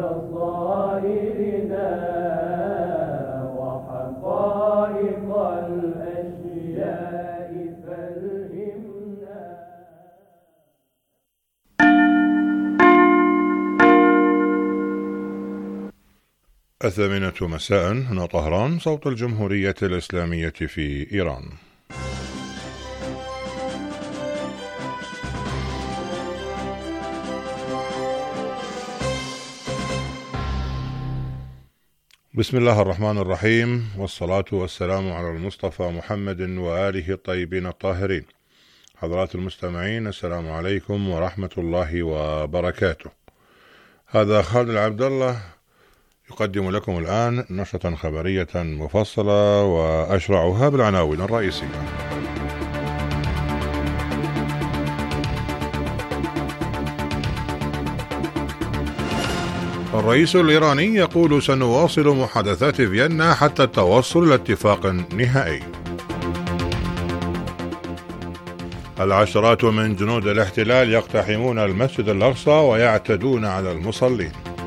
بصائرنا وحقائق الأشياء فالهمنا. 8 مساء هنا طهران، صوت الجمهورية الإسلامية في إيران. بسم الله الرحمن الرحيم، والصلاة والسلام على المصطفى محمد وآله الطيبين الطاهرين. حضرات المستمعين، السلام عليكم ورحمة الله وبركاته. هذا خالد العبد الله يقدم لكم الآن نشرة خبرية مفصلة وأشرعها بالعناوين الرئيسية. الرئيس الإيراني يقول سنواصل محادثات فيينا حتى التوصل إلى اتفاق نهائي. العشرات من جنود الاحتلال يقتحمون المسجد الأقصى ويعتدون على المصلين.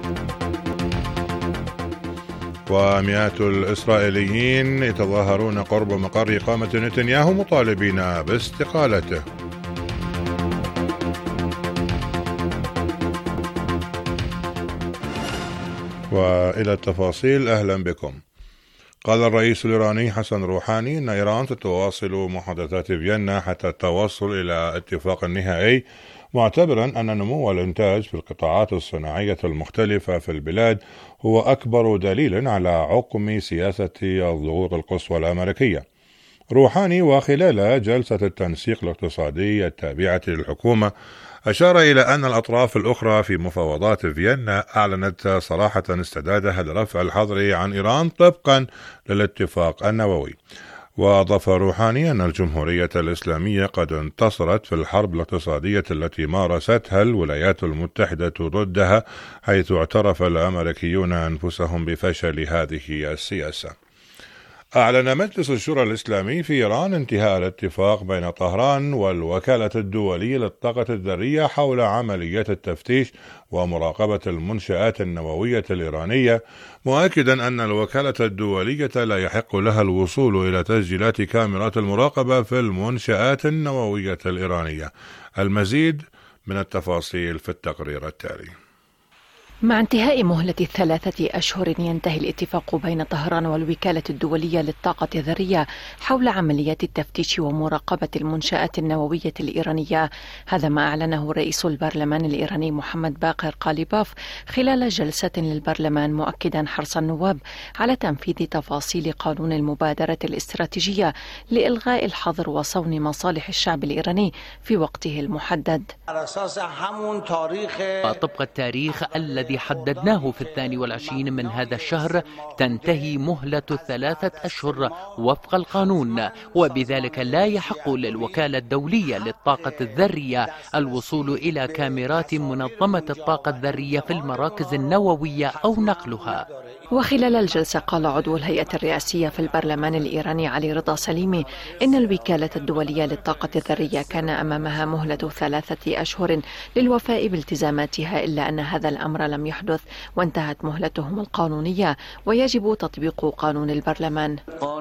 ومئات الإسرائيليين يتظاهرون قرب مقر إقامة نتنياهو مطالبين باستقالته. وإلى التفاصيل، أهلا بكم. قال الرئيس الإيراني حسن روحاني أن إيران ستواصل محادثات فيينا حتى التوصل إلى اتفاق نهائي، معتبرا أن نمو الإنتاج في القطاعات الصناعية المختلفة في البلاد هو أكبر دليل على عقم سياسة الضغوط القصوى الأمريكية. روحاني وخلال جلسة التنسيق الاقتصادي التابعة للحكومة أشار إلى أن الأطراف الأخرى في مفاوضات فيينا أعلنت صراحة استعدادها لرفع الحظر عن إيران طبقا للاتفاق النووي. وأضاف روحاني أن الجمهورية الإسلامية قد انتصرت في الحرب الاقتصادية التي مارستها الولايات المتحدة ضدها، حيث اعترف الأمريكيون أنفسهم بفشل هذه السياسة. أعلن مجلس الشورى الإسلامي في إيران انتهاء الاتفاق بين طهران والوكالة الدولية للطاقة الذرية حول عمليات التفتيش ومراقبة المنشآت النووية الإيرانية، مؤكدا أن الوكالة الدولية لا يحق لها الوصول إلى تسجيلات كاميرات المراقبة في المنشآت النووية الإيرانية. المزيد من التفاصيل في التقرير التالي. مع انتهاء مهلة 3 أشهر ينتهي الاتفاق بين طهران والوكالة الدولية للطاقة الذرية حول عمليات التفتيش ومراقبة المنشآت النووية الإيرانية. هذا ما أعلنه رئيس البرلمان الإيراني محمد باقر قاليباف خلال جلسة للبرلمان، مؤكدا حرص النواب على تنفيذ تفاصيل قانون المبادرة الاستراتيجية لإلغاء الحظر وصون مصالح الشعب الإيراني في وقته المحدد. طبق التاريخ الذي حددناه في 22 من هذا الشهر تنتهي مهلة 3 أشهر وفق القانون، وبذلك لا يحق للوكالة الدولية للطاقة الذرية الوصول إلى كاميرات منظمة الطاقة الذرية في المراكز النووية أو نقلها. وخلال الجلسة قال عضو الهيئة الرئاسية في البرلمان الإيراني علي رضا سليمي إن الوكالة الدولية للطاقة الذرية كان أمامها مهلة 3 أشهر للوفاء بالتزاماتها، إلا أن هذا الأمر لم يحدث وانتهت مهلتهم القانونية ويجب تطبيق قانون البرلمان.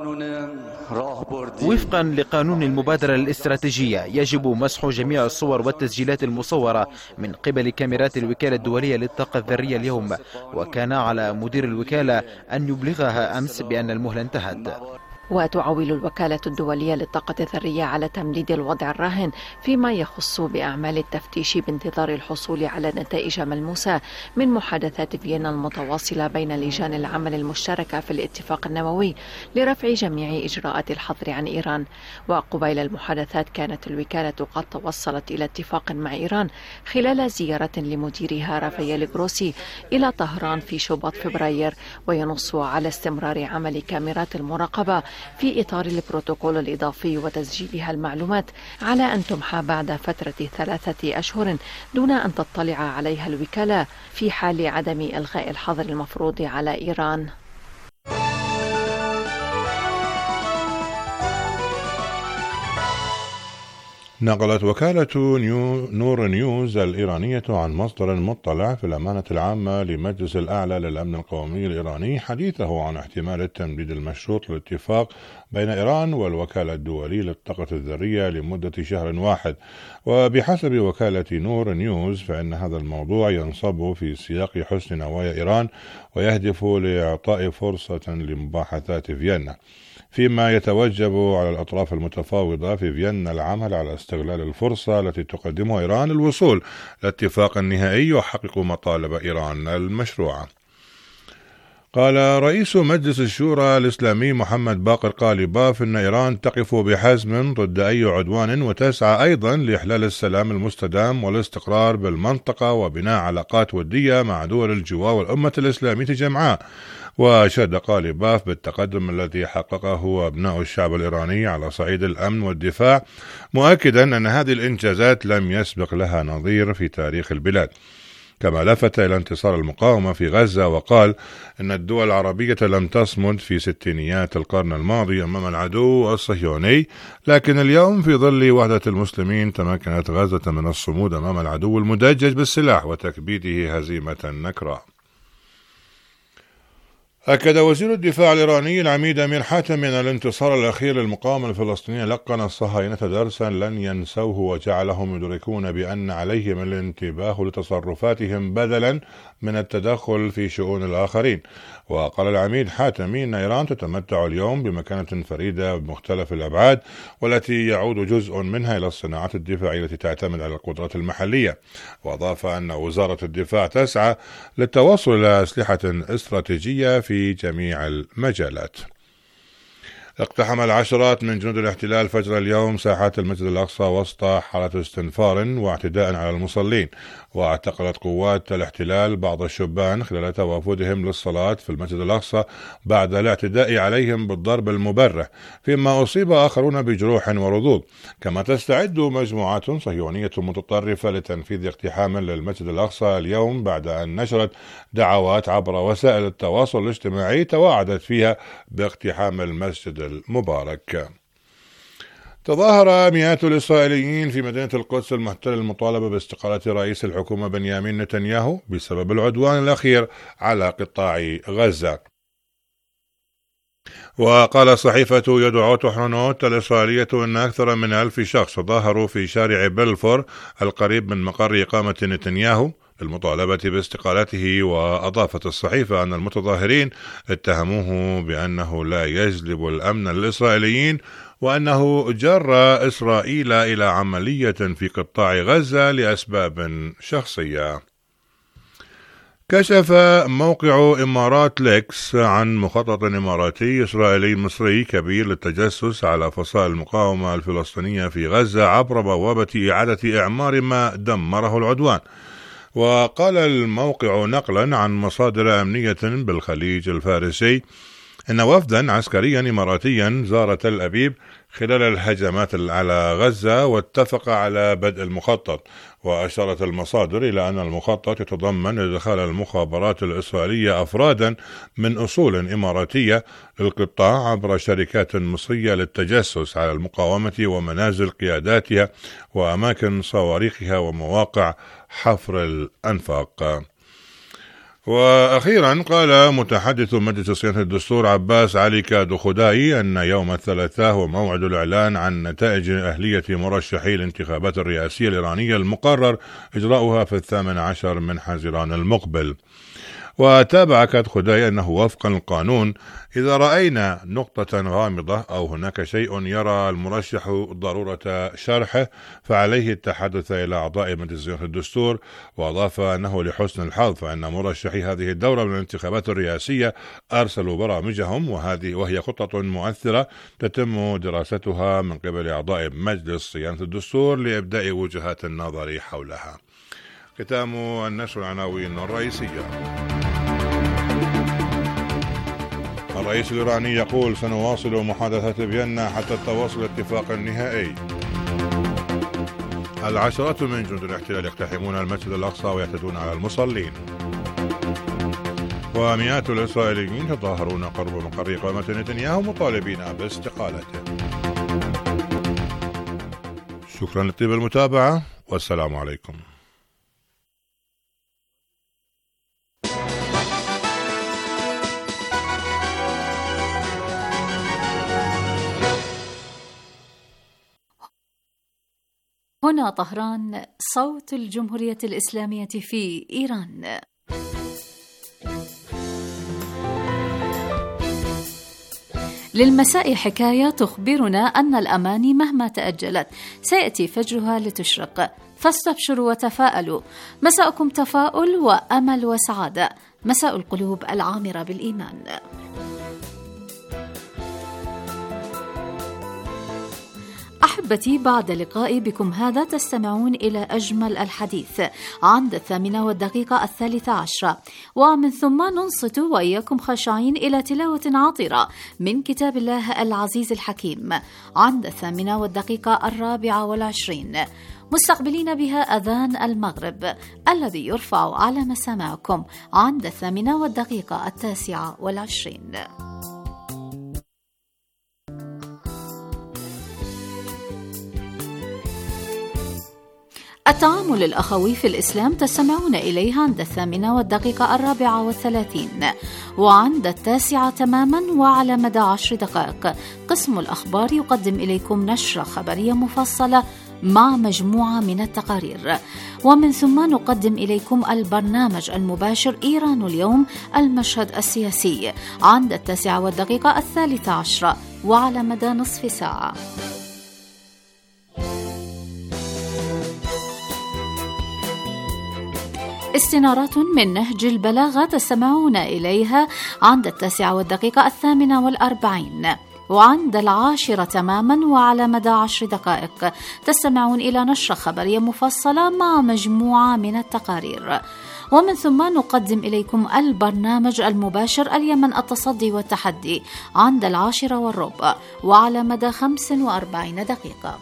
وفقا لقانون المبادرة الاستراتيجية يجب مسح جميع الصور والتسجيلات المصورة من قبل كاميرات الوكالة الدولية للطاقة الذرية اليوم، وكان على مدير الوكالة أن يبلغها أمس بأن المهلة انتهت. وتعول الوكالة الدولية للطاقة الذرية على تمديد الوضع الراهن فيما يخص بأعمال التفتيش بانتظار الحصول على نتائج ملموسة من محادثات فيينا المتواصلة بين لجان العمل المشتركة في الاتفاق النووي لرفع جميع إجراءات الحظر عن إيران. وقبيل المحادثات كانت الوكالة قد توصلت إلى اتفاق مع إيران خلال زيارة لمديرها رافائيل جروسي إلى طهران في شباط فبراير، وينص على استمرار عمل كاميرات المراقبة في إطار البروتوكول الإضافي وتسجيلها المعلومات على أن تمحى بعد فترة 3 أشهر دون أن تطلع عليها الوكالة في حال عدم إلغاء الحظر المفروض على إيران. نقلت وكالة نور نيوز الإيرانية عن مصدر مطلع في الأمانة العامة لمجلس الأعلى للأمن القومي الإيراني حديثه عن احتمال التمديد المشروط للاتفاق بين إيران والوكالة الدولية للطاقة الذرية لمدة شهر واحد. وبحسب وكالة نور نيوز فإن هذا الموضوع ينصب في سياق حسن نوايا إيران ويهدف لإعطاء فرصة لمباحثات فيينا، فيما يتوجب على الأطراف المتفاوضة في فيينا العمل على استغلال الفرصة التي تقدمها إيران الوصول لاتفاق نهائي يحقق مطالب إيران المشروعة. قال رئيس مجلس الشورى الإسلامي محمد باقر قالباف إن إيران تقف بحزم ضد أي عدوان وتسعى أيضا لإحلال السلام المستدام والاستقرار بالمنطقة وبناء علاقات ودية مع دول الجوار والأمة الإسلامية جمعاء. وأشاد قالباف بالتقدم الذي حققه أبناء الشعب الإيراني على صعيد الأمن والدفاع، مؤكدا أن هذه الإنجازات لم يسبق لها نظير في تاريخ البلاد. كما لفت إلى انتصار المقاومة في غزة وقال إن الدول العربية لم تصمد في ستينيات القرن الماضي أمام العدو الصهيوني، لكن اليوم في ظل وحدة المسلمين تمكنت غزة من الصمود أمام العدو المدجج بالسلاح وتكبيده هزيمة نكراء. أكد وزير الدفاع الإيراني العميد أمير حاتم أن الانتصار الأخير للمقاومة الفلسطينية لقن الصهاينة درسا لن ينسوه وجعلهم يدركون بأن عليهم الانتباه لتصرفاتهم بدلا من التدخل في شؤون الآخرين. وقال العميد حاتمي أن إيران تتمتع اليوم بمكانة فريدة بمختلف الأبعاد، والتي يعود جزء منها إلى الصناعات الدفاعية التي تعتمد على القدرات المحلية. وأضاف أن وزارة الدفاع تسعى للتوصل إلى أسلحة استراتيجية في جميع المجالات. اقتحم العشرات من جنود الاحتلال فجر اليوم ساحات المسجد الأقصى وسط حالة استنفار واعتداء على المصلين، واعتقلت قوات الاحتلال بعض الشبان خلال توافدهم للصلاة في المسجد الأقصى بعد الاعتداء عليهم بالضرب المبرح، فيما أصيب آخرون بجروح ورضوض. كما تستعد مجموعات صهيونية متطرفة لتنفيذ اقتحام للمسجد الأقصى اليوم بعد أن نشرت دعوات عبر وسائل التواصل الاجتماعي تواعدت فيها باقتحام المسجد المبارك. تظاهر مئات الإسرائيليين في مدينة القدس المحتلة المطالبة باستقالة رئيس الحكومة بنيامين نتنياهو بسبب العدوان الأخير على قطاع غزة. وقال صحيفة يدعوت حرنوت الإسرائيلية أن أكثر من 1000 شخص تظاهروا في شارع بلفور القريب من مقر إقامة نتنياهو للمطالبة باستقالته. وأضافت الصحيفة أن المتظاهرين اتهموه بأنه لا يجلب الأمن للإسرائيليين، وأنه جر إسرائيل إلى عملية في قطاع غزة لأسباب شخصية. كشف موقع إمارات ليكس عن مخطط إماراتي إسرائيلي مصري كبير للتجسس على فصائل المقاومة الفلسطينية في غزة عبر بوابة إعادة إعمار ما دمره العدوان. وقال الموقع نقلا عن مصادر أمنية بالخليج الفارسي إن وفدا عسكريا إماراتيا زار تل أبيب خلال الهجمات على غزة واتفق على بدء المخطط. وأشارت المصادر إلى أن المخطط يتضمن إدخال المخابرات الإسرائيلية أفرادا من أصول إماراتية للقطاع عبر شركات مصرية للتجسس على المقاومة ومنازل قياداتها وأماكن صواريخها ومواقع حفر الأنفاق. وأخيرا قال متحدث مجلس صيانة الدستور عباس علي كادو خدائي أن يوم الثلاثاء هو موعد الإعلان عن نتائج أهلية مرشحي الانتخابات الرئاسية الإيرانية المقرر إجراؤها في 18 من حزيران المقبل. وتابع كاد خدائي أنه وفقا للقانون إذا رأينا نقطة غامضة أو هناك شيء يرى المرشح ضرورة شرحه فعليه التحدث إلى أعضاء مجلس الدستور. وأضاف أنه لحسن الحظ فإن مرشحي هذه الدورة من الانتخابات الرئاسية أرسلوا برامجهم وهي خطة مؤثرة تتم دراستها من قبل أعضاء مجلس صيانة الدستور لإبداء وجهات النظر حولها. ختام النشر العناوين الرئيسية. الرئيس الإيراني يقول سنواصل محادثات فيينا حتى التوصل لاتفاق نهائي. العشرات من جند الاحتلال يقتحمون المسجد الأقصى ويعتدون على المصلين. ومئات الإسرائيليين يتظاهرون قرب مقر إقامة نتنياهو مطالبين باستقالته. شكرا لطيب المتابعة والسلام عليكم. هنا طهران، صوت الجمهورية الإسلامية في إيران. للمساء حكاية تخبرنا أن الأماني مهما تأجلت سيأتي فجرها لتشرق، فاستبشروا وتفاءلوا. مساءكم تفاؤل وأمل وسعادة، مساء القلوب العامرة بالإيمان. أحبتي، بعد لقائي بكم هذا تستمعون إلى أجمل الحديث عند 8:13، ومن ثم ننصت وإياكم خاشعين إلى تلاوة عطرة من كتاب الله العزيز الحكيم عند 8:24، مستقبلين بها أذان المغرب الذي يرفع على مسامعكم عند 8:29. التعامل الأخوي في الإسلام تستمعون إليها عند 8:34، وعند 9 تماما وعلى مدى 10 دقائق قسم الأخبار يقدم إليكم نشرة خبرية مفصلة مع مجموعة من التقارير، ومن ثم نقدم إليكم البرنامج المباشر إيران اليوم، المشهد السياسي عند 9:13 وعلى مدى نصف ساعة. استنارات من نهج البلاغة تستمعون إليها عند 9:48، وعند 10 تماما وعلى مدى 10 دقائق تستمعون إلى نشرة خبرية مفصلة مع مجموعة من التقارير، ومن ثم نقدم إليكم البرنامج المباشر اليمن التصدي والتحدي عند 10:15 وعلى مدى 45 دقيقة.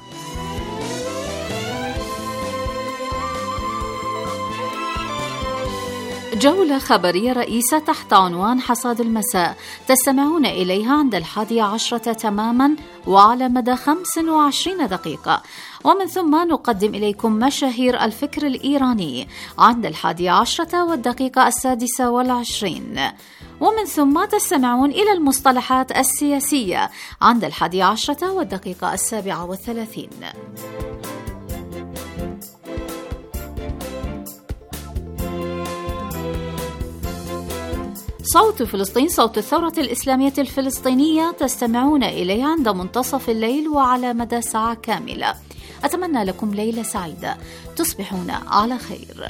جولة خبرية رئيسة تحت عنوان حصاد المساء تستمعون إليها عند 11 تماما وعلى مدى 25 دقيقة، ومن ثم نقدم إليكم مشاهير الفكر الإيراني عند 11:26، ومن ثم تستمعون إلى المصطلحات السياسية عند 11:37. صوت فلسطين، صوت الثورة الإسلامية الفلسطينية تستمعون إليه عند منتصف الليل وعلى مدى ساعة كاملة. أتمنى لكم ليلة سعيدة، تصبحون على خير.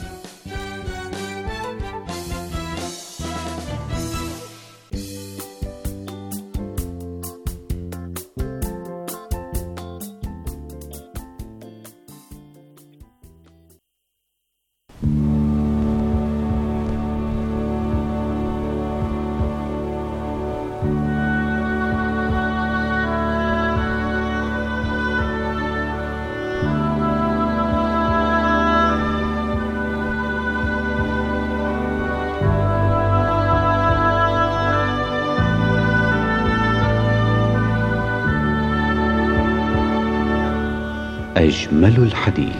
أجمل الحديث.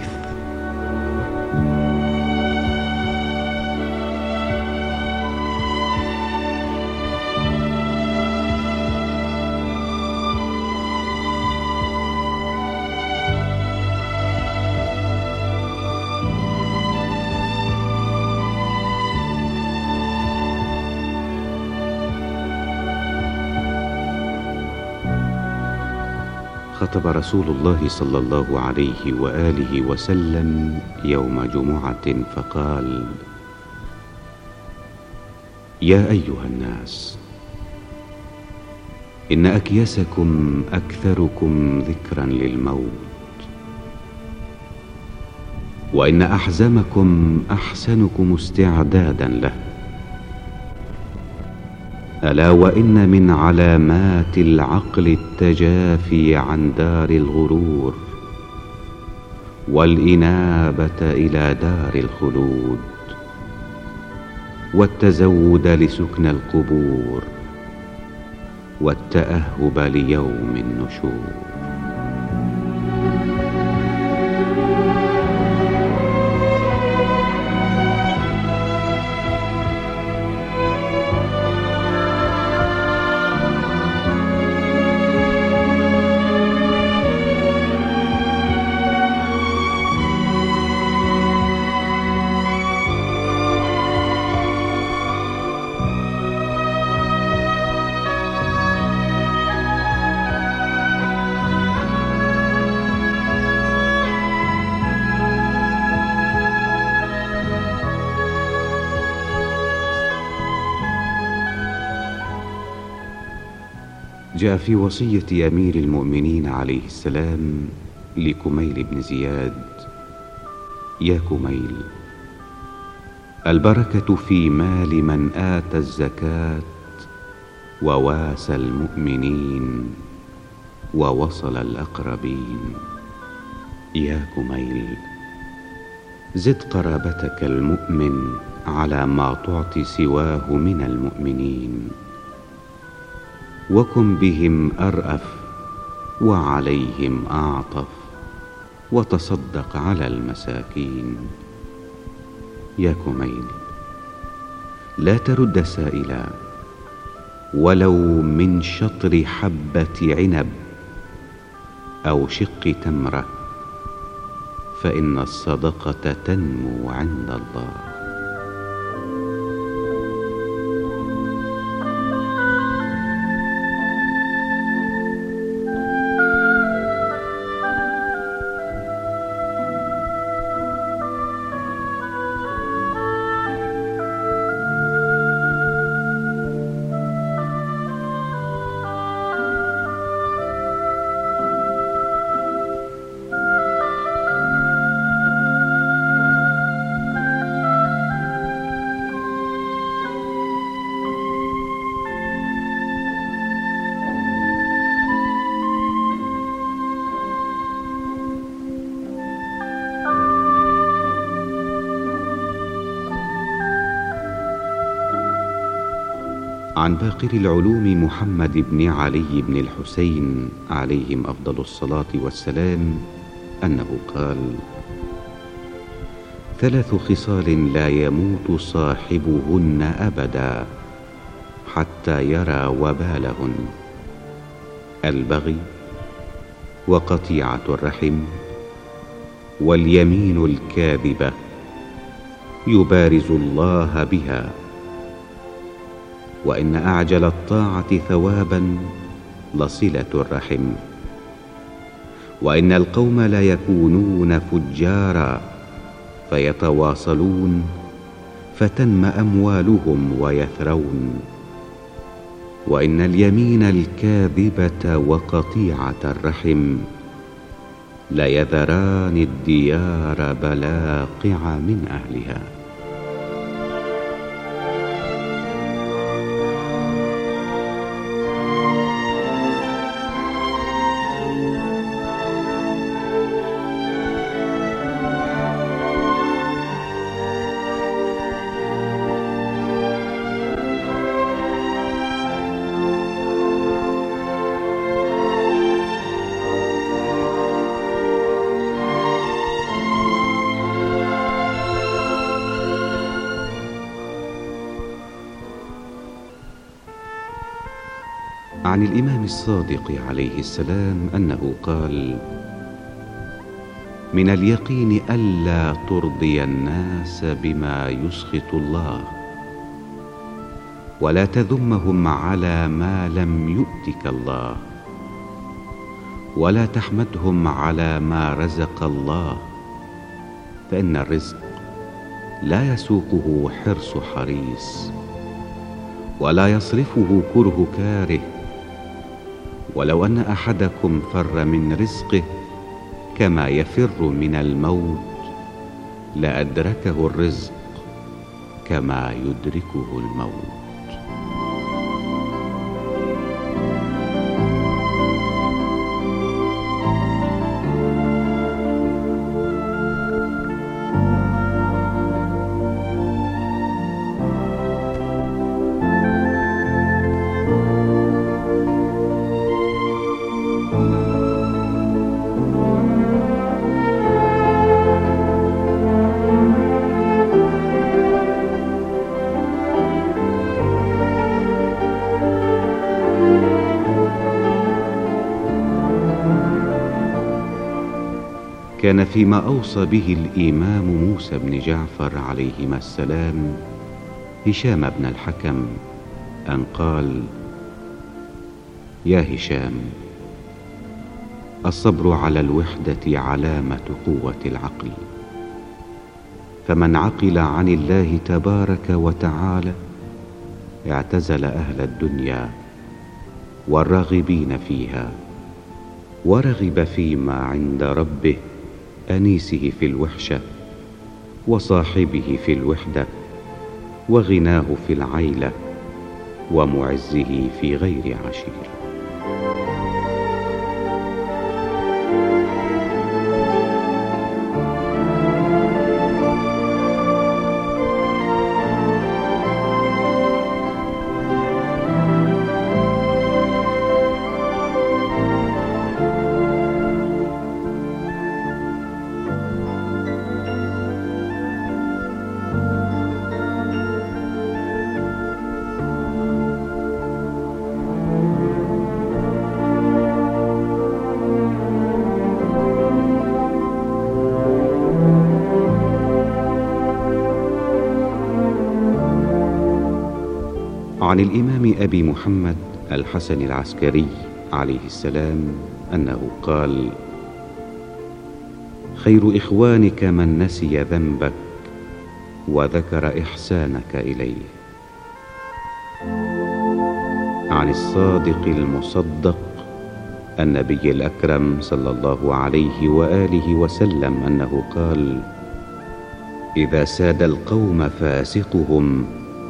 خطب رسول الله صلى الله عليه وآله وسلم يوم جمعة فقال: يا أيها الناس، إن أكيسكم أكثركم ذكرا للموت، وإن أحزمكم أحسنكم استعدادا له، ألا وإن من علامات العقل التجافي عن دار الغرور، والإنابة إلى دار الخلود، والتزود لسكن القبور، والتأهب ليوم النشور. جاء في وصية أمير المؤمنين عليه السلام لكميل بن زياد: يا كميل، البركة في مال من آتى الزكاة وواسى المؤمنين ووصل الأقربين. يا كميل، زد قرابتك المؤمن على ما تعطي سواه من المؤمنين، وكن بهم أرأف وعليهم أعطف، وتصدق على المساكين. يا كميل، لا ترد سائلا ولو من شطر حبة عنب أو شق تمرة، فإن الصدقة تنمو عند الله. عن باقر العلوم محمد بن علي بن الحسين عليهم أفضل الصلاة والسلام أنه قال: 3 خصال لا يموت صاحبهن أبدا حتى يرى وبالهن: البغي، وقطيعة الرحم، واليمين الكاذبة يبارز الله بها. وإن أعجل الطاعة ثوابا لصلة الرحم. وإن القوم لا يكونون فجارا فيتواصلون فتنم أموالهم ويثرون. وإن اليمين الكاذبة وقطيعة الرحم ليذران الديار بلاقع من أهلها. عن الإمام الصادق عليه السلام أنه قال: من اليقين ألا ترضي الناس بما يسخط الله، ولا تذمهم على ما لم يؤتك الله، ولا تحمدهم على ما رزق الله، فإن الرزق لا يسوقه حرص حريص، ولا يصرفه كره كاره. ولو أن أحدكم فر من رزقه كما يفر من الموت لأدركه الرزق كما يدركه الموت. كان فيما أوصى به الإمام موسى بن جعفر عليهما السلام هشام بن الحكم أن قال: يا هشام، الصبر على الوحدة علامة قوة العقل، فمن عقل عن الله تبارك وتعالى اعتزل أهل الدنيا والراغبين فيها، ورغب فيما عند ربه أنيسه في الوحشة وصاحبه في الوحدة وغناه في العيلة ومعزه في غير عشير. عن الإمام أبي محمد الحسن العسكري عليه السلام أنه قال: خير إخوانك من نسي ذنبك وذكر إحسانك إليه. عن الصادق المصدق النبي الأكرم صلى الله عليه وآله وسلم أنه قال: إذا ساد القوم فاسقهم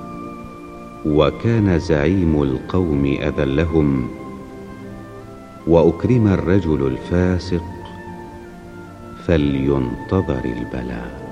وكان زعيم القوم أذلهم وأكرم الرجل الفاسق فلينتظر البلاء.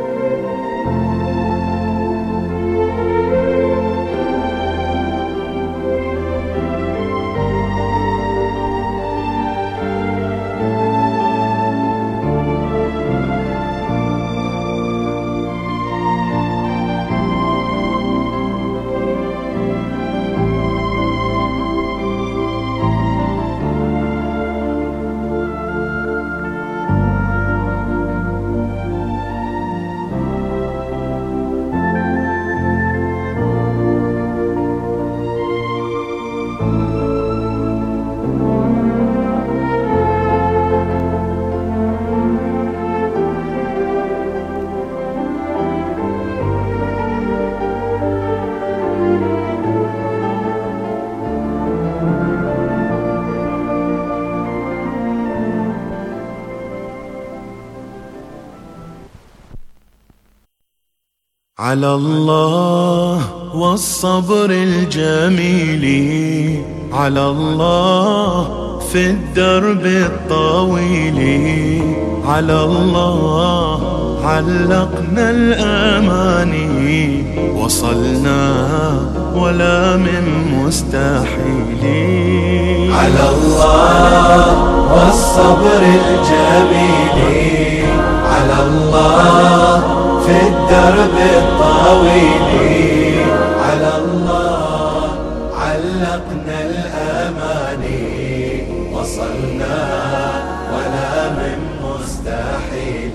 على الله والصبر الجميل، على الله في الدرب الطويل، على الله علقنا الأماني، وصلنا ولا من مستحيل. على الله والصبر الجميل، على الله في الدرب الطويل، على الله علقنا الأماني، وصلنا ولا من مستحيل.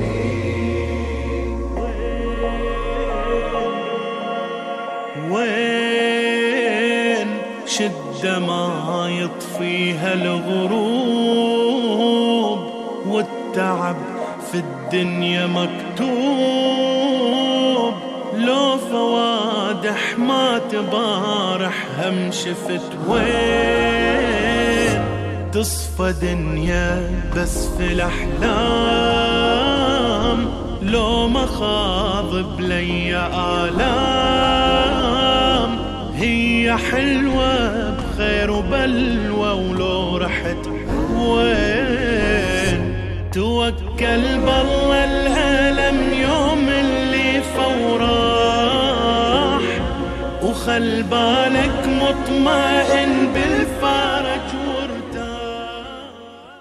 وين شدة ما يطفيها الغروب، والتعب في الدنيا مكتوب، لو فوادح ما تبارح هم شفت. وين تصفى دنيا بس في الأحلام، لو مخاض بلي آلام، هي حلوة بخير وبلوى ولو رحت. وين توكل بالله الألم يوم اللي فوراح، وخل بالك مطمئن بالفرج وارتاح.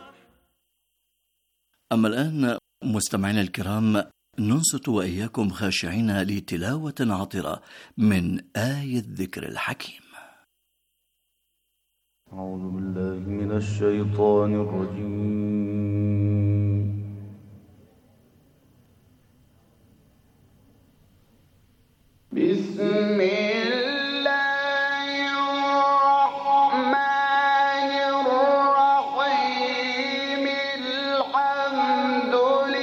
أما الآن مستمعينا الكرام، ننصت وإياكم خاشعين لتلاوة عطرة من آية الذكر الحكيم. أعوذ بالله من الشيطان الرجيم. بسم الله الرحمن الرحيم. الحمد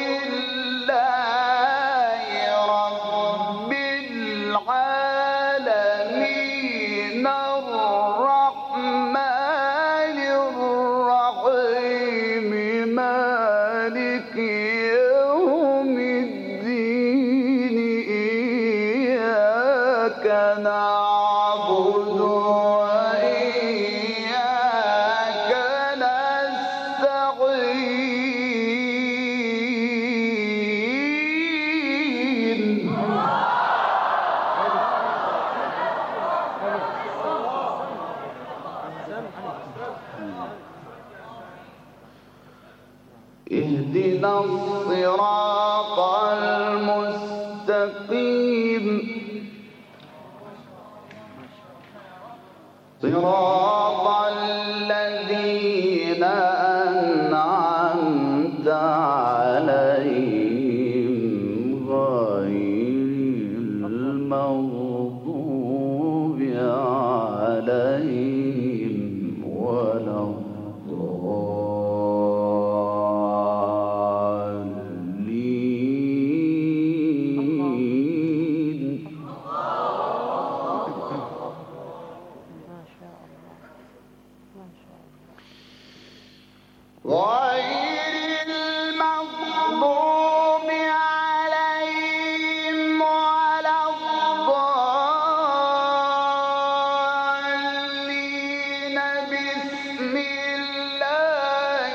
لله رب العالمين الرحمن نعبد وإياك نستعين اهدنا الصراط المستقيم صراط الذين أنعمت عليهم غير المغضوب عليهم ولا غير المغضوب عليهم ولا الضالين بسم الله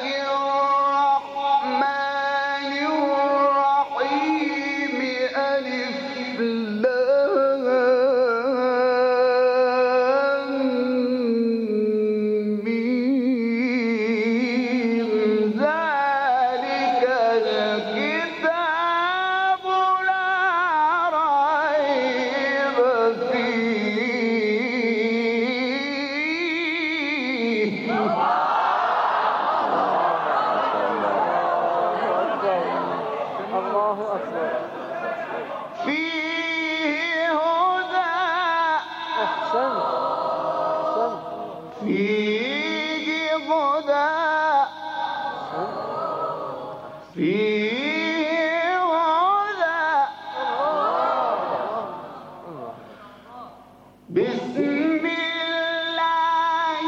الرحمن الرحيم ألف بسم الله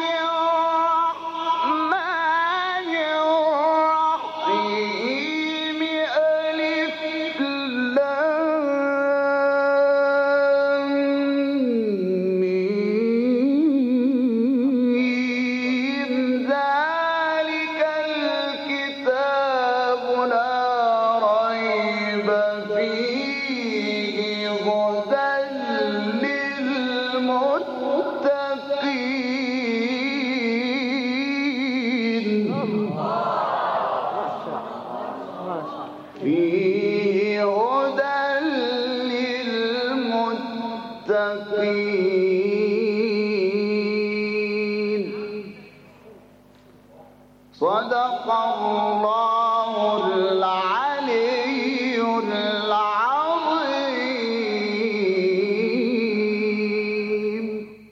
الرحمن الرحيم ألف لام ميم ذلك الكتاب لا ريب فيه هدى للمتقين فيه هدى للمتقين صدق الله العلي العظيم.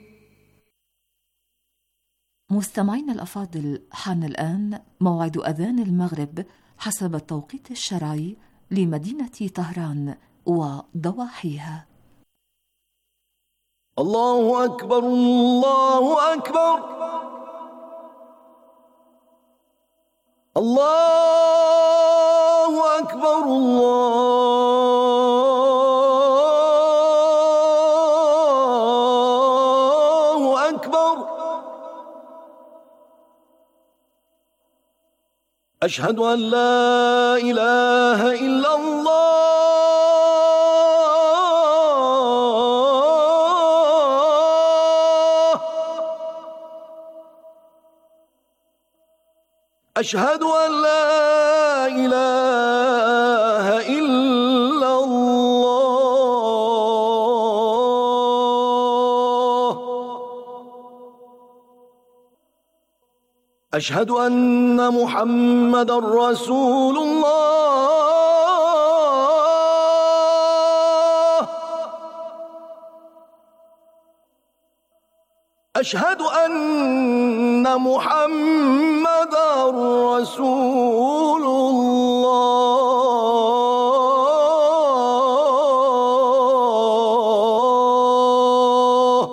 مستمعينا الأفاضل، حان الآن موعد أذان المغرب حسب التوقيت الشرعي لمدينة طهران وضواحيها. الله أكبر الله أكبر الله أكبر الله أكبر أشهد أن لا إله إلا الله أشهد أن لا إله إلا الله أشهد أن محمدًا رسول الله أشهد أن محمدًا رسول الله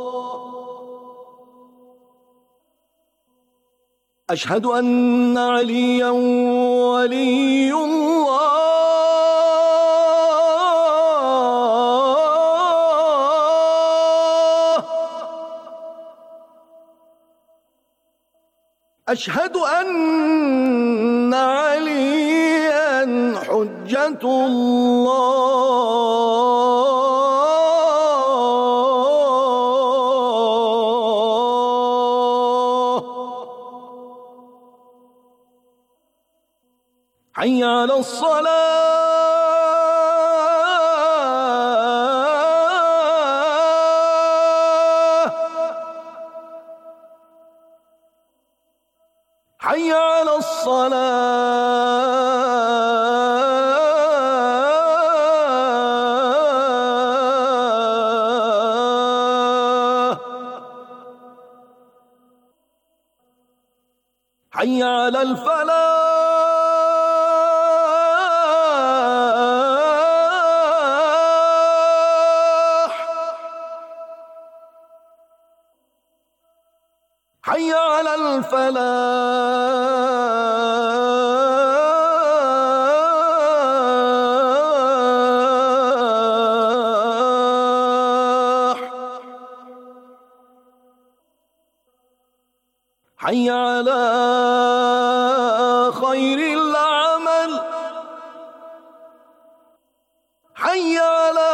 أشهد أن عليا ولي الله أشهد أن عليا حجة الله. حي على الصلاة. حي على الصلاة. حي على الفلاح. حي على الفلاح. حي على خير العمل. حي على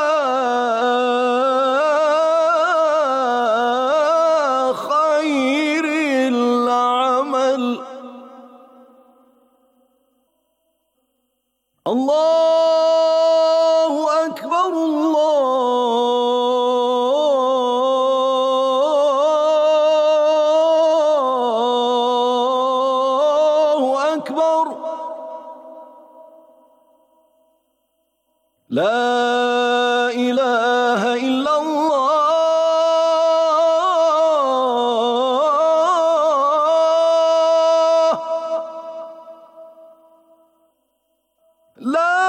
خير العمل. الله أكبر الله أكبر. لا إله إلا الله. لا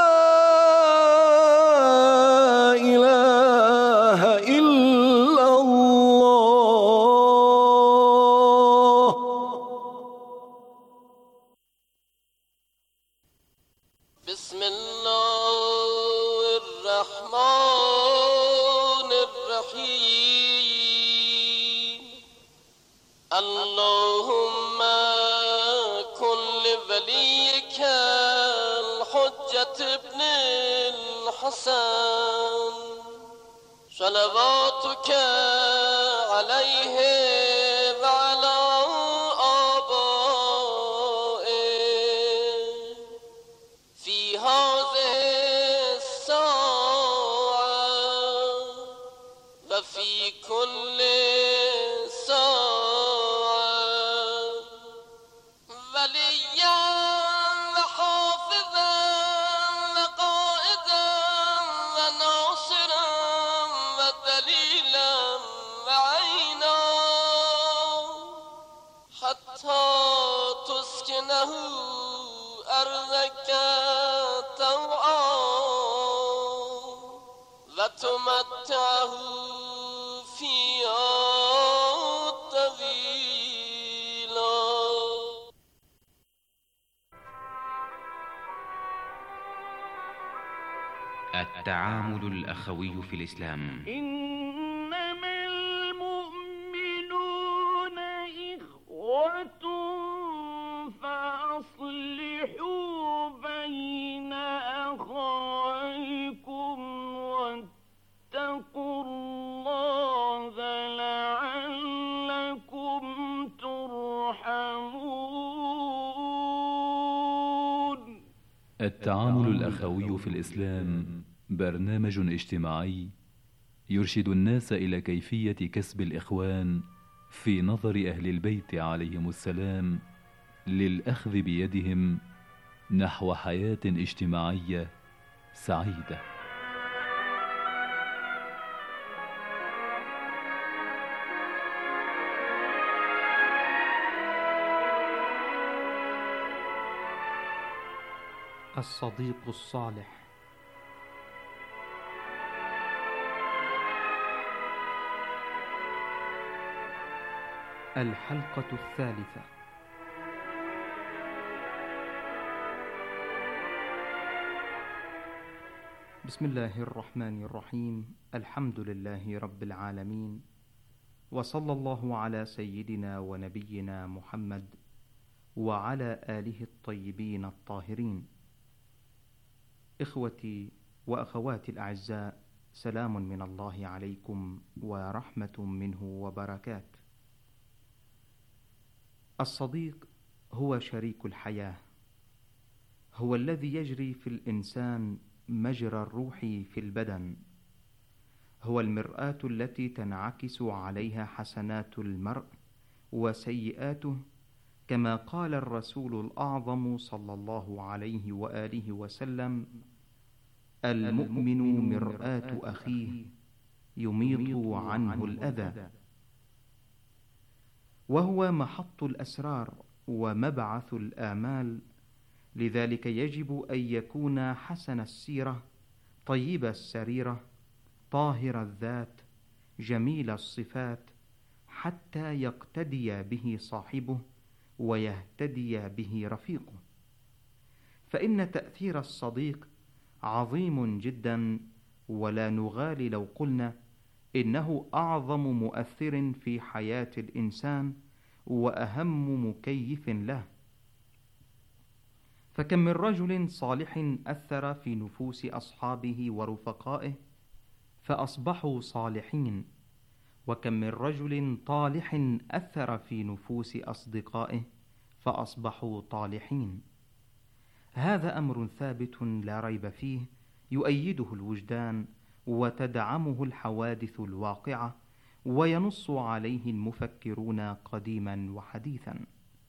إله إلا الله. بسم الله الرحمن الرحيم. اللهم كن لوليك الحجة ابن الحسن صلواتك عليه وعلى آبائه في هذه الساعة وفي كل ساعة وليا وحافظا وقائدا وناصرا ودليلا وعينا حتى تسكنه أرضك طوعا وتمتعه فيها طويلا. التعامل الأخوي في الإسلام. إنما المؤمنون إخوة فأصلحوا بين أخويكم واتقوا الله لعلكم ترحمون. التعامل الأخوي في الإسلام برنامج اجتماعي يرشد الناس إلى كيفية كسب الإخوان في نظر أهل البيت عليهم السلام للأخذ بيدهم نحو حياة اجتماعية سعيدة. الصديق الصالح. الحلقة الثالثة. بسم الله الرحمن الرحيم. الحمد لله رب العالمين، وصلى الله على سيدنا ونبينا محمد وعلى آله الطيبين الطاهرين. إخوتي وأخواتي الأعزاء، سلام من الله عليكم ورحمة منه وبركات. الصديق هو شريك الحياة، هو الذي يجري في الإنسان مجرى الروح في البدن، هو المرآة التي تنعكس عليها حسنات المرء وسيئاته، كما قال الرسول الأعظم صلى الله عليه وآله وسلم: المؤمن مرآة أخيه يميط عنه الأذى. وهو محط الأسرار ومبعث الآمال، لذلك يجب أن يكون حسن السيرة، طيب السريرة، طاهر الذات، جميل الصفات، حتى يقتدي به صاحبه ويهتدي به رفيقه. فإن تأثير الصديق عظيم جدا، ولا نغالي لو قلنا إنه أعظم مؤثر في حياة الإنسان وأهم مكيف له. فكم من رجل صالح أثر في نفوس أصحابه ورفقائه فأصبحوا صالحين، وكم من رجل طالح أثر في نفوس أصدقائه فأصبحوا طالحين. هذا أمر ثابت لا ريب فيه، يؤيده الوجدان وتدعمه الحوادث الواقعة، وينص عليه المفكرون قديما وحديثا.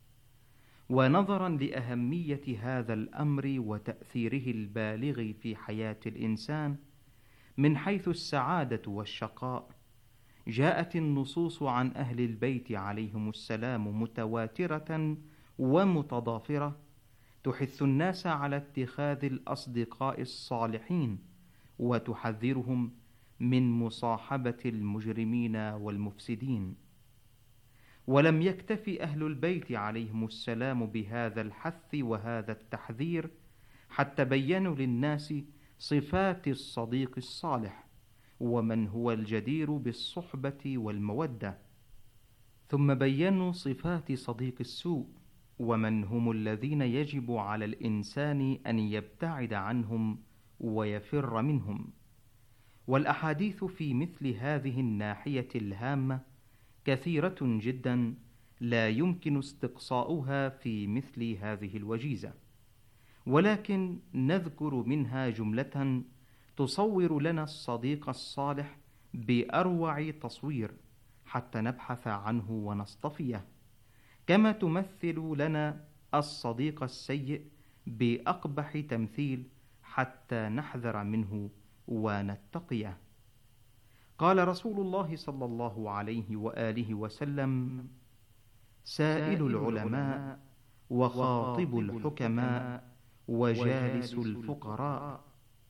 ونظرا لأهمية هذا الأمر وتأثيره البالغ في حياة الإنسان من حيث السعادة والشقاء، جاءت النصوص عن أهل البيت عليهم السلام متواترة ومتضافرة، تحث الناس على اتخاذ الأصدقاء الصالحين، وتحذرهم من مصاحبة المجرمين والمفسدين. ولم يكتفي أهل البيت عليهم السلام بهذا الحث وهذا التحذير، حتى بيّنوا للناس صفات الصديق الصالح، ومن هو الجدير بالصحبة والمودة، ثم بيّنوا صفات صديق السوء، ومن هم الذين يجب على الإنسان أن يبتعد عنهم ويفر منهم. والأحاديث في مثل هذه الناحية الهامة كثيرة جدا، لا يمكن استقصاؤها في مثل هذه الوجيزة، ولكن نذكر منها جملة تصور لنا الصديق الصالح بأروع تصوير، حتى نبحث عنه ونصطفيه، كما تمثل لنا الصديق السيء بأقبح تمثيل، حتى نحذر منه ونتقيه. قال رسول الله صلى الله عليه وآله وسلم: سائل العلماء وخاطب الحكماء وجالس الفقراء.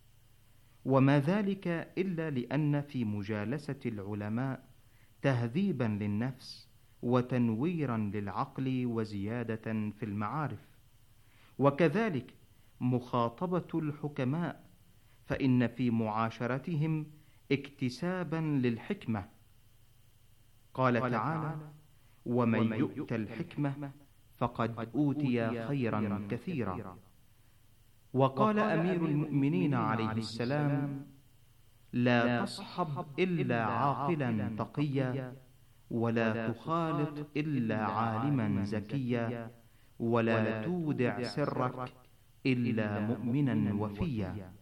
وما ذلك إلا لأن في مجالسة العلماء تهذيبا للنفس وتنويرا للعقل وزيادة في المعارف، وكذلك مخاطبة الحكماء، فإن في معاشرتهم اكتسابا للحكمة. قال تعالى: ومن يؤت الحكمة فقد أوتي خيرا كثيرا. وقال أمير المؤمنين عليه السلام: لا تصحب إلا عاقلا تقيا، ولا تخالط إلا عالما زكيا، ولا تودع سرك إلا مؤمنا وفيا.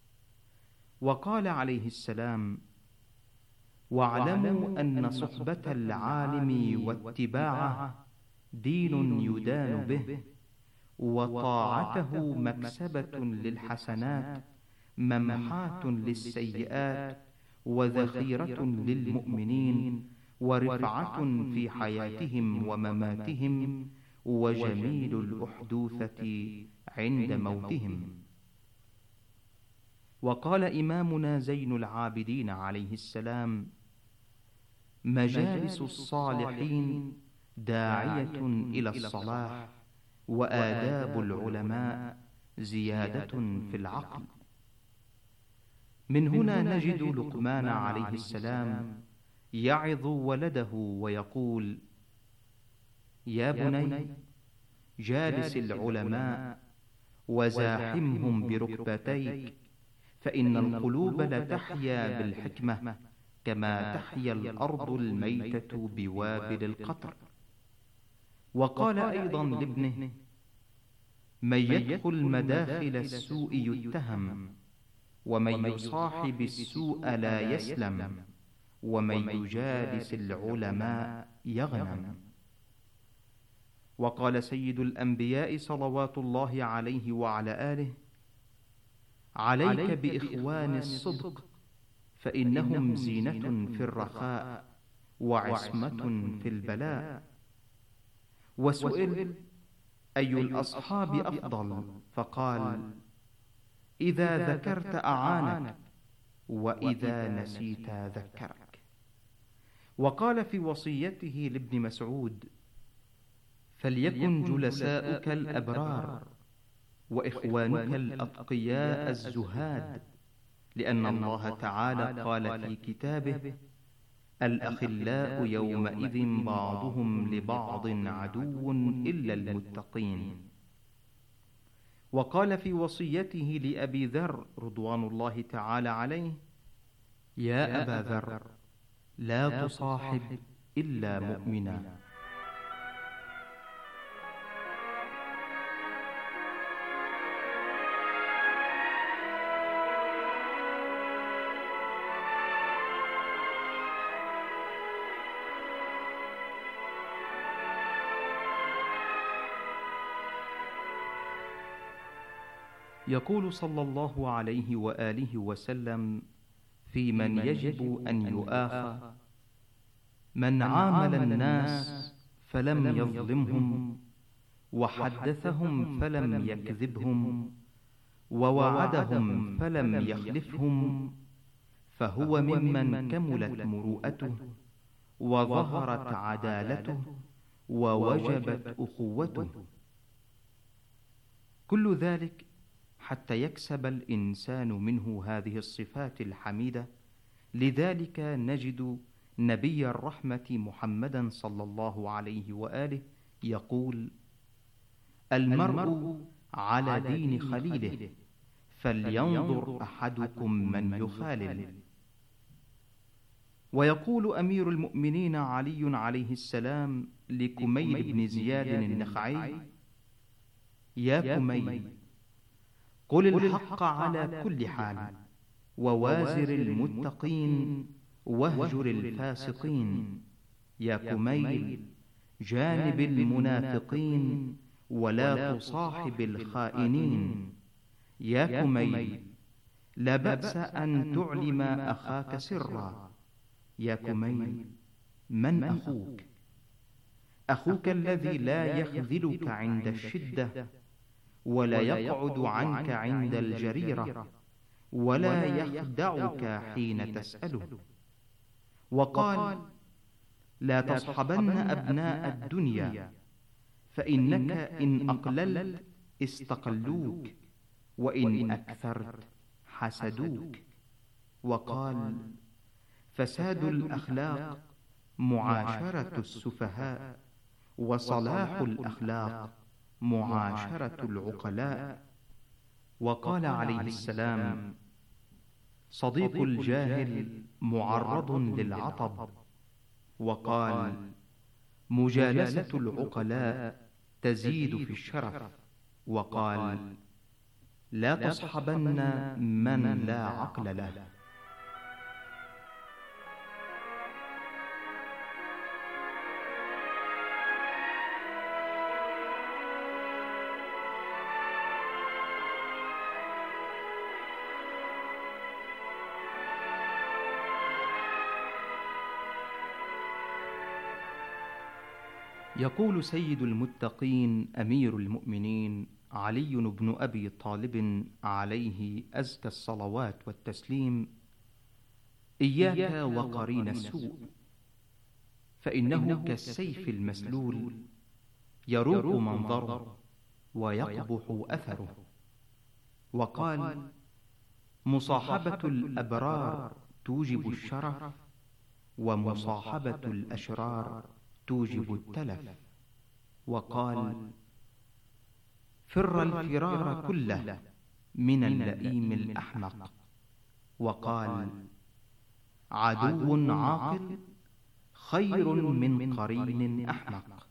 وقال عليه السلام: واعلموا أن صحبة العالم واتباعه دين يدان به، وطاعته مكسبة للحسنات ممحاة للسيئات، وذخيرة للمؤمنين، ورفعة في حياتهم ومماتهم، وجميل الأحدوثة عند موتهم. وقال إمامنا زين العابدين عليه السلام: مجالس الصالحين داعية إلى الصلاح، وآداب العلماء زيادة في العقل. من هنا نجد لقمان عليه السلام يعظ ولده ويقول: يا بني، جالس العلماء وزاحمهم بركبتيك، فإن القلوب لتحيا بالحكمة كما تحيا الأرض الميتة بوابل القطر. وقال أيضا لابنه: من يدخل مداخل السوء يتهم، ومن يصاحب السوء لا يسلم، ومن يجالس العلماء يغنم. وقال سيد الأنبياء صلوات الله عليه وعلى آله: عليك بإخوان الصدق، فإنهم زينة في الرخاء وعصمة في البلاء. وسئل: أي الأصحاب أفضل؟ فقال: إذا ذكرت أعانك، وإذا نسيت ذكرك. وقال في وصيته لابن مسعود: فليكن جلساؤك الأبرار، وإخوانك الأتقياء الزهاد، لأن الله تعالى قال في كتابه: الأخلاء يومئذ بعضهم لبعض عدو إلا المتقين. وقال في وصيته لأبي ذر رضوان الله تعالى عليه: يا أبا ذر، لا تصاحب إلا مؤمنا. يقول صلى الله عليه وآله وسلم في من يجب أن يؤاخى: من عامل الناس فلم يظلمهم، وحدثهم فلم يكذبهم، ووعدهم فلم يخلفهم، فهو ممن كملت مروءته، وظهرت عدالته، ووجبت أخوته. كل ذلك حتى يكسب الإنسان منه هذه الصفات الحميدة. لذلك نجد نبي الرحمة محمدا صلى الله عليه وآله يقول: المرء على دين خليله، فلينظر أحدكم من يخالل. ويقول أمير المؤمنين علي عليه السلام لكميل بن زياد النخعي: يا كميل، قل الحق على كل حال، ووازر المتقين واهجر الفاسقين. يا كميل، جانب المنافقين ولا تصاحب الخائنين. يا كميل، لا بأس أن تعلم أخاك سرا. يا كميل، من أخوك؟ أخوك الذي لا يخذلك عند الشدة، ولا يقعد عنك عند الجريرة، ولا يخدعك حين تسأله. وقال: لا تصحبن أبناء الدنيا، فإنك إن أقللت استقلوك، وإن أكثرت حسدوك. وقال: فساد الأخلاق معاشرة السفهاء، وصلاح الأخلاق معاشرة العقلاء. وقال عليه السلام: صديق الجاهل معرض للعطب. وقال: مجالسة العقلاء تزيد في الشرف. وقال: لا تصحبن من لا عقل له. يقول سيد المتقين أمير المؤمنين علي بن أبي طالب عليه أزكى الصلوات والتسليم: إياك وقرين السوء، فإنه كالسيف المسلول، يروق منظره ويقبح أثره. وقال: مصاحبة الأبرار توجب الشرف، ومصاحبة الأشرار توجب التلف. وقال: فر الفرار كله من اللئيم الأحمق. وقال: عدو عاقل خير من قرين أحمق.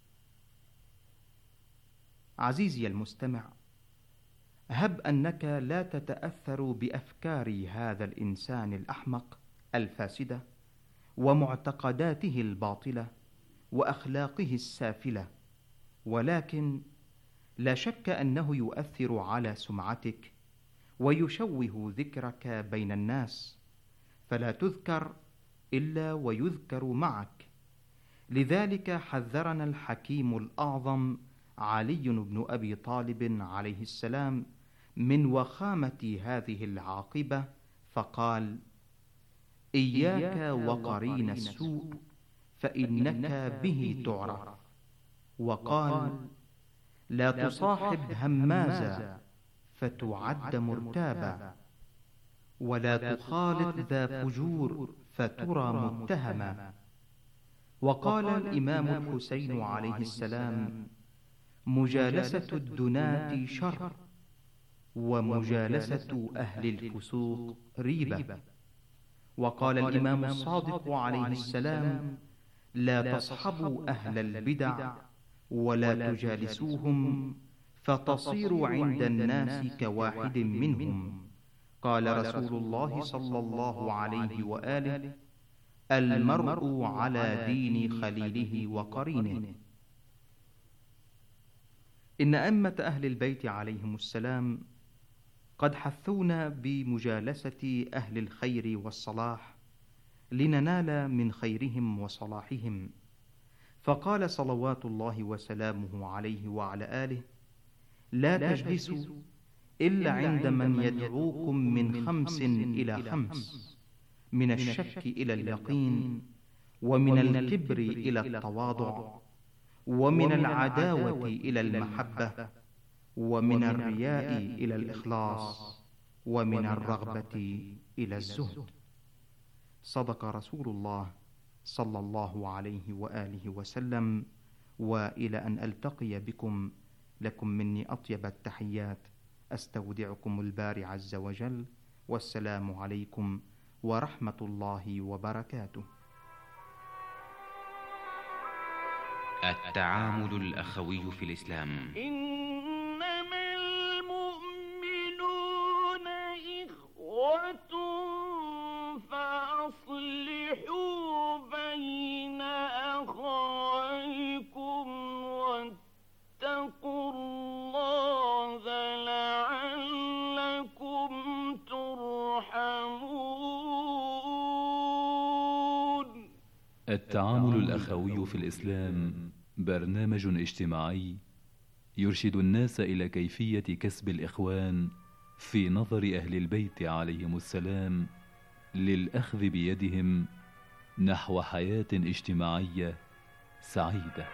عزيزي المستمع، هب أنك لا تتأثر بأفكار هذا الإنسان الأحمق الفاسدة ومعتقداته الباطلة وأخلاقه السافلة، ولكن لا شك أنه يؤثر على سمعتك ويشوه ذكرك بين الناس، فلا تذكر إلا ويذكر معك. لذلك حذرنا الحكيم الأعظم علي بن أبي طالب عليه السلام من وخامة هذه العاقبة، فقال: إياك وقرين السوء فإنك به تعرف. وقال: لا تصاحب همازا فتعد مرتابا، ولا تخالط ذا فجور فترى متهما. وقال الإمام الحسين عليه السلام: مجالسة الدناة شر، ومجالسة أهل الفسوق ريبة. وقال الإمام الصادق عليه السلام: لا تصحبوا أهل البدع ولا تجالسوهم فتصيروا عند الناس كواحد منهم. قال رسول الله صلى الله عليه وآله: المرء على دين خليله وقرينه. إن أئمة أهل البيت عليهم السلام قد حثونا بمجالسة أهل الخير والصلاح لننال من خيرهم وصلاحهم، فقال صلوات الله وسلامه عليه وعلى آله: لا تجلسوا إلا عند من يدعوكم من 5 إلى 5، من الشك إلى اليقين، ومن الكبر إلى التواضع، ومن العداوة إلى المحبة، ومن الرياء إلى الإخلاص، ومن الرغبة إلى الزهد. صدق رسول الله صلى الله عليه وآله وسلم. وإلى أن ألتقي بكم، لكم مني أطيب التحيات، أستودعكم الباري عز وجل، والسلام عليكم ورحمة الله وبركاته. التعامل الأخوي في الإسلام. إنما المؤمنون إخوة فأصلحوا بين أخويكم واتقوا الله لعلكم ترحمون. التعامل الأخوي في الإسلام برنامج اجتماعي يرشد الناس إلى كيفية كسب الإخوان في نظر أهل البيت عليهم السلام للأخذ بيدهم نحو حياة اجتماعية سعيدة.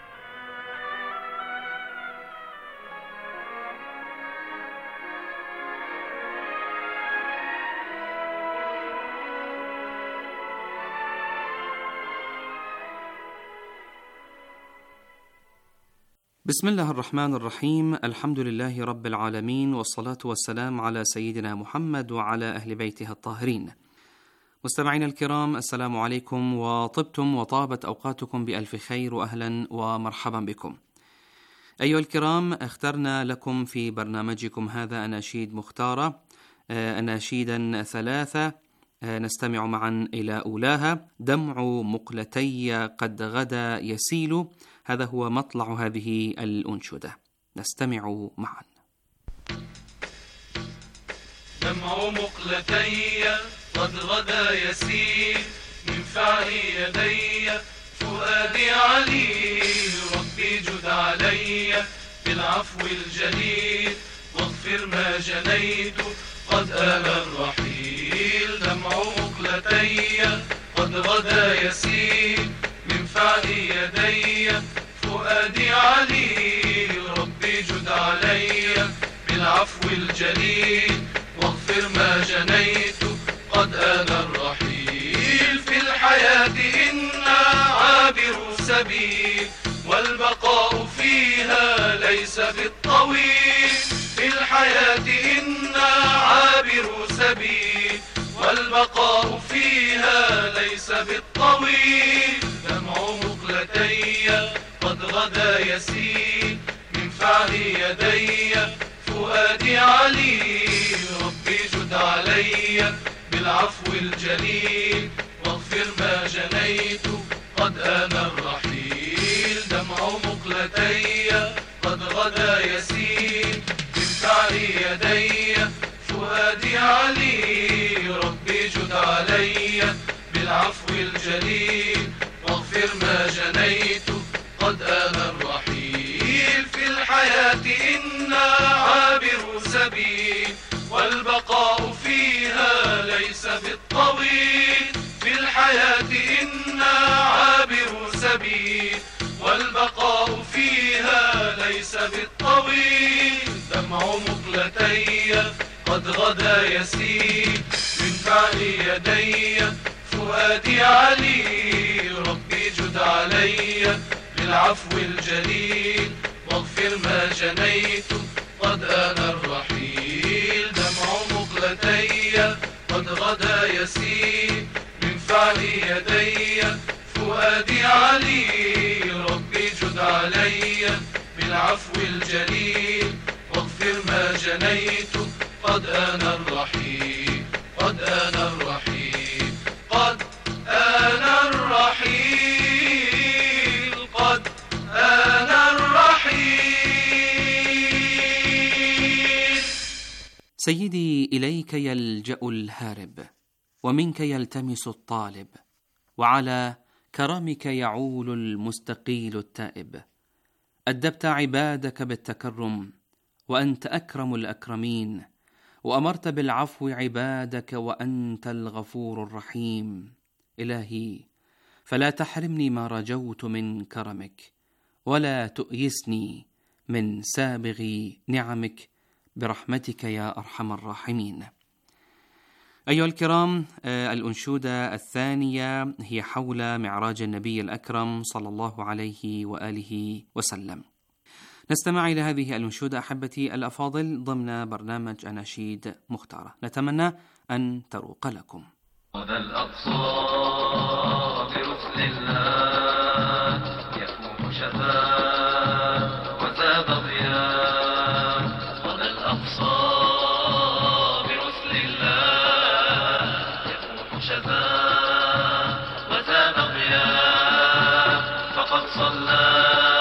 بسم الله الرحمن الرحيم. الحمد لله رب العالمين، والصلاة والسلام على سيدنا محمد وعلى أهل بيته الطاهرين. مستمعينا الكرام، السلام عليكم، وطبتم وطابت أوقاتكم بألف خير، وأهلا ومرحبا بكم. أيها الكرام، اخترنا لكم في برنامجكم هذا أناشيد مختارة، أناشيدا 3 نستمع معا إلى أولاها: دمع مقلتي قد غدا يسيل. هذا هو مطلع هذه الأنشودة، نستمع معا. دمع مقلتي قد غدا يسيل، من فعل يدي فؤادي عليل. ربي جد علي بالعفو الجليل، واغفر ما جنيت قد آل الرحيل. دمع مقلتي قد غدا يسيل، من فعل يدي فؤادي عليل. ربي جد علي بالعفو الجليل، واغفر ما جنيت قد آن الرحيل. في الحياة عليل والبقاء فيها ليس بالطويل في الحياة إنا عابر سبيل والبقاء فيها ليس بالطويل دمع مقلتي قد غدا يسيل من فعل يدي فؤادي عليل ربي جد علي بالعفو الجليل واغفر ما جنيت قد آن الرحيل دمع مقلتي قد غدا يسيل من فعل يدي فؤادي عليل ربي جد علي بالعفو الجليل واغفر ما جنيت قد آن الرحيل في الحياة إنا عابر سبيل والبقاء فيها ليس بالطويل في الحياة إنا عابر سبيل والبقاء فيها ليس بالطويل دمع مقلتي قد غدا يسيل من فعل يدي فؤادي عليل ربي جد علي بالعفو الجليل واغفر ما جنيت قد آن الرحيل دمع مقلتي قد غدا يسيل من فعل يدي فؤادي عليل ربي جد علي بالعفو الجليل واغفر ما جنيت قد آن الرحيل قد آن الرحيل قد آن الرحيل قد آن الرحيل سيدي إليك يلجأ الهارب ومنك يلتمس الطالب وعلى كرمك يعول المستقيل التائب أدبت عبادك بالتكرم وأنت أكرم الأكرمين وأمرت بالعفو عبادك وأنت الغفور الرحيم إلهي فلا تحرمني ما رجوت من كرمك ولا تؤيسني من سابغ نعمك برحمتك يا أرحم الراحمين. أيها الكرام، الأنشودة الثانية هي حول معراج النبي الأكرم صلى الله عليه وآله وسلم. نستمع إلى هذه الأنشودة أحبتي الأفاضل ضمن برنامج أناشيد مختارة، نتمنى أن تروق لكم. وذا الأقصى برسل الله يفوح شفاء وزاد ضياء وذا الأقصى برسل الله يفوح شفاء وزاد ضياء فقد صلى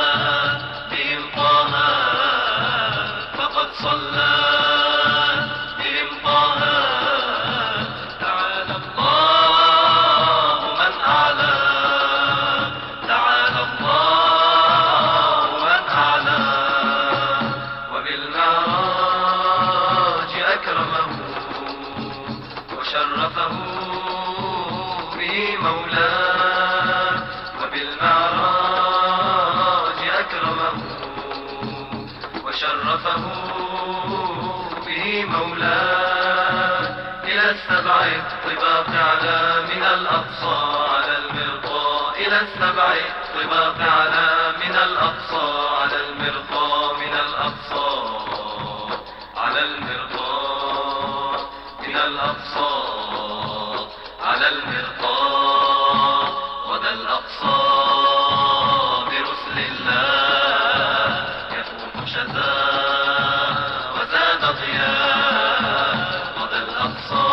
السبع الطباق على من الأقصى على المرقى إلى السبع الطباق على من الأقصى على المرقى من الأقصى على المرقى من الأقصى على المرقى وذا الأقصى برسل الله يفوح شذا وزاد ضياء وذا الأقصى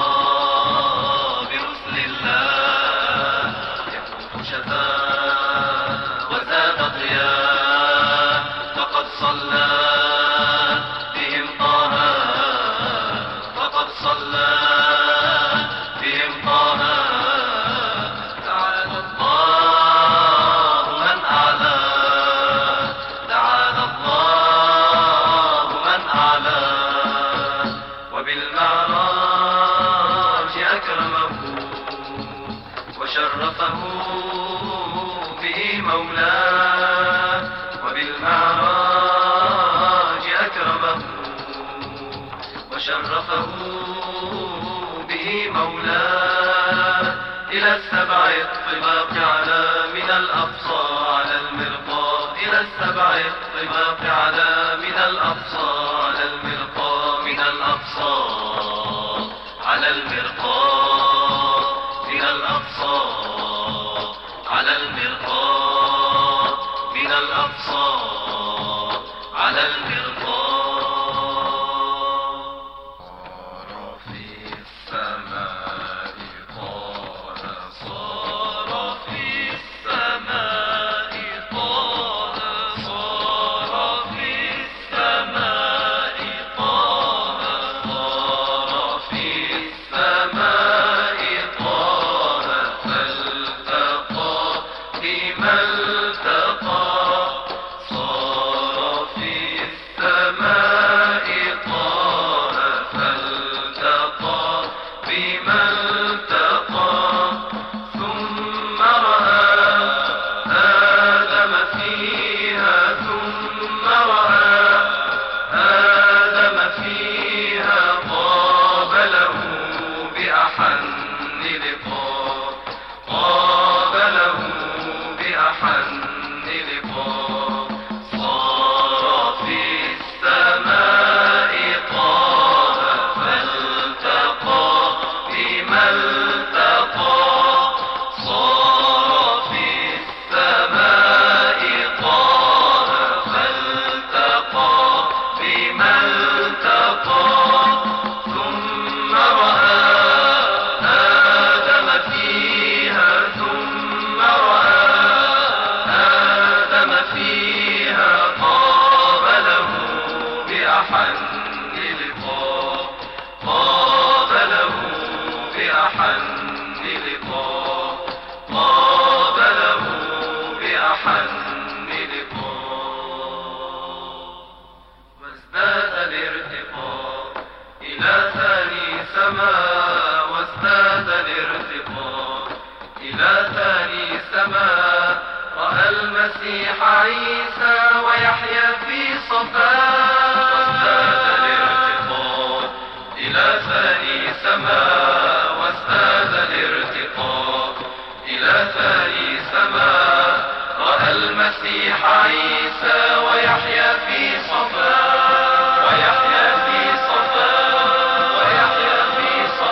السبع الطباق على من الأقصى على السبع الطباق على من الأقصى على المرقى من الأقصى على المرقى من الأقصى على المرقى من الأقصى على المرقى صار في السماء طال صار في السماء طال صار في السماء طال صار في السماء طال فالتقى بما التقى صار في السماء طال فالتقى بما التقى ثم رأى آدم فيها ثم رأى آدم فيها قابله بأحن لقاء قابله بأحن لقاء صار في السماء طال فالتقى بما التقى صار في السماء طال فالتقى بما التقى ثم رأى آدم فيها ثم رأى آدم فيها قابله بأحن لقاء قابله بأحن لقاء قابله بأحن لقاء وازداد الارتقاء إلى ثاني سماء وازداد الارتقاء إلى ثاني سماء رأى المسيح عيسى ويحيى في صفاء وازداد الارتقاء إلى ثاني سماء وازداد الارتقاء إلى ثاني سماء رأى المسيح عيسى ويحيى في صفاء ويحيى في صفاء ويحيى في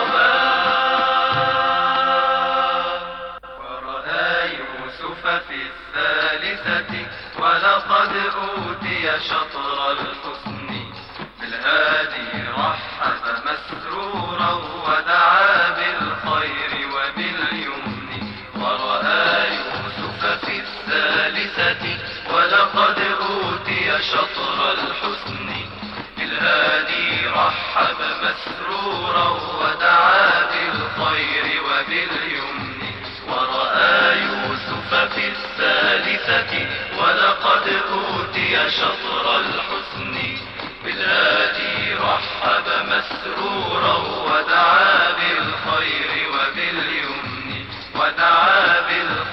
صفاء ورأى يوسف في الثالثة ولقد أوتي شطر الحسن بالهادي رحب مسرورا ودعا بالخير وباليمن ورأى يوسف في الثالثة ولقد أوتي شطر الحسن بالهادي رحب مسرورا ودعا بالخير وباليمن ورأى يوسف في الثالثة ولقد أوتي شطر الحسن بالهادي رحب مسرورا ودعا بالخير وباليمن ودعا بالخير